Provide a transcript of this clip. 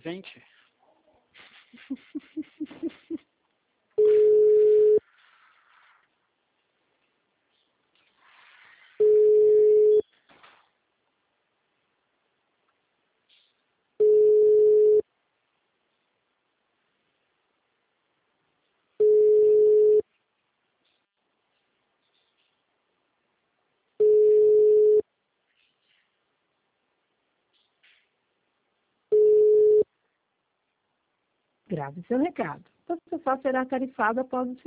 Gente, Grave seu recado. Você só será tarifado após o